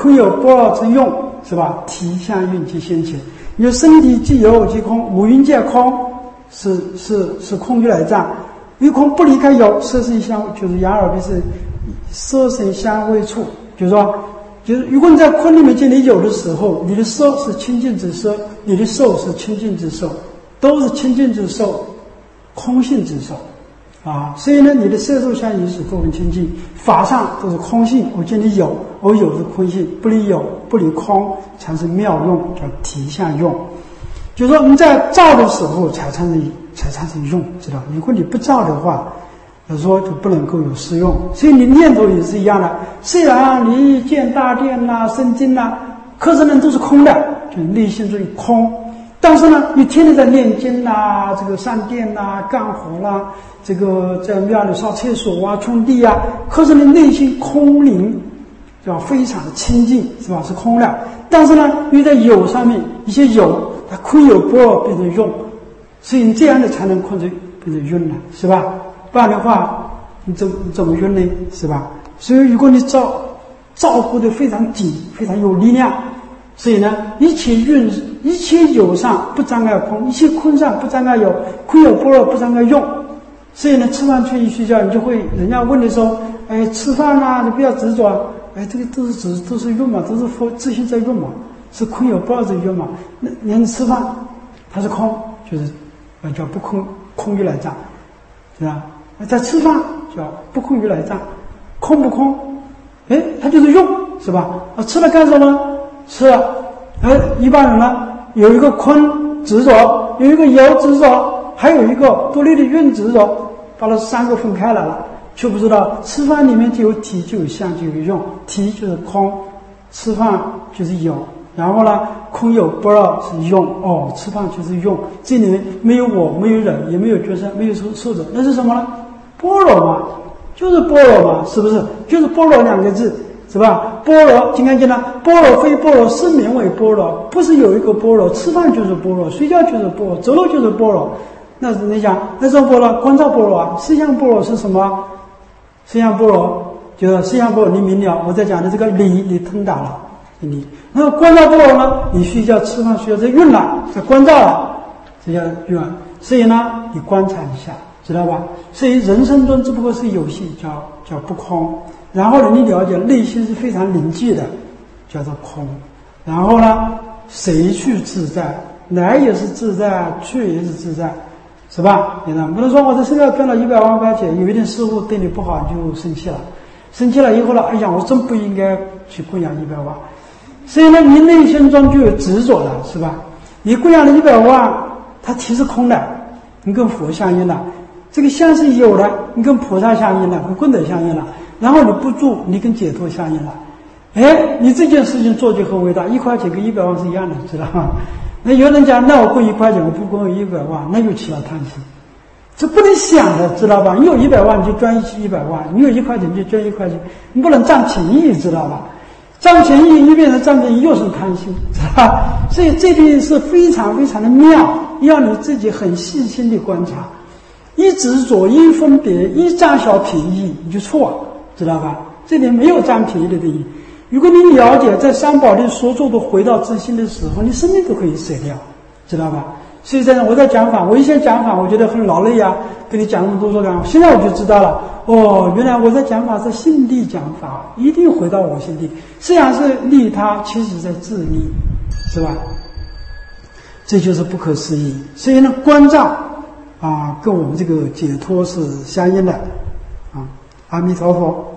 空有不二之用，是吧？体相运即现前。你说身体即有即空，五蕴皆空，是空如来藏。于空不离开有，色声香，就是眼耳鼻是色声香味触，就是说，就是如果你在空里面见你有的时候，你的色是清净之色，你的受是清净之受，都是清净之受，空性之受。所以呢，你的色受香饮食都很清净，法上都是空性。我见你有，我有是空性，不离有，不离空，才是妙用，叫体相用。就是说，你在造的时候才产生用，知道？如果你不造的话，说就不能够有实用。所以你念头也是一样的。虽然你见大殿啦、生经啦，可是呢都是空的，就内心属于空。但是呢，你天天在念经啦、这个上殿啦、干活啦。这个在庙里扫厕所啊、冲地啊，可是你内心空灵，叫非常的清净，是吧？是空的。但是呢，因为在有上面一些有，它空有不二变成用，所以你这样的才能控制变成用了，是吧？不然的话，你怎么用呢？是吧？所以如果你照顾的非常紧，非常有力量，所以呢，一切运、一切有上不障碍空，一切空上不障碍有，空有不二不障碍用。所以呢，吃饭睡觉，你就会人家问你说，吃饭啊，你不要执着，这个都是用嘛，都是自性在用嘛，是空有不二在用嘛。那你吃饭，它是空，就是叫不空，空如来藏，是吧？在吃饭叫不空如来藏，空不空？它就是用，是吧？吃了干什么？吃了，一般人呢，有一个空执着，有一个有执着。还有一个独立的运执着，把它三个分开来了，却不知道吃饭里面就有体，就有相，就有用。体就是空，吃饭就是有，然后呢，空有不二是用。吃饭就是用，这里面没有我，没有人，也没有觉生，没有受者，那是什么呢？般若嘛，就是般若嘛，是不是？就是般若两个字，是吧？般若，金刚经呢，般若非般若，是名为般若，不是有一个般若，吃饭就是般若，睡觉就是般若，走路就是般若。那你想，那种般若，观照般若啊，思想般若是什么？思想般若就是思想般若，你明了。我在讲的这个理，你通达了，理。那观照般若呢？你睡觉、吃饭、睡觉，这运了，这观照了，这叫运。所以呢，你观察一下，知道吧？所以人生中只不过是游戏，叫不空。然后呢，你了解内心是非常灵寂的，叫做空。然后呢，谁去自在？来也是自在，去也是自在。是吧？你看，不能说我这身上赚了100万块钱，有一点师傅对你不好，你就生气了。生气了以后呢，我真不应该去供养100万。所以呢，你内心中就有执着了，是吧？你供养了100万，它体是空的，你跟佛相应了。这个相是有的，你跟菩萨相应了，跟功德相应了。然后你不住，你跟解脱相应了。你这件事情做就很伟大，1块钱跟100万是一样的，知道吗？那有人讲，那我供1块钱，我不供100万，那就起了贪心，这不能想的，知道吧？你有100万你就捐100万，你有1块钱你就捐1块钱，你不能占便宜，知道吧？占便宜一变成占便宜又是贪心，知道吧？所以这边是非常非常的妙，要你自己很细心的观察，一执着、一分别、一占小便宜，你就错了，知道吧？这里没有占便宜的定义。如果你了解在三宝里所做的回到自心的时候，你生命都可以舍掉，知道吧？所以我在讲法，我以前讲法我觉得很劳累啊，跟你讲那么多说讲，现在我就知道了，原来我在讲法是心地讲法，一定回到我心地，虽然是利他，其实在自利，是吧？这就是不可思议。所以呢，观照跟我们这个解脱是相应的啊。阿弥陀佛。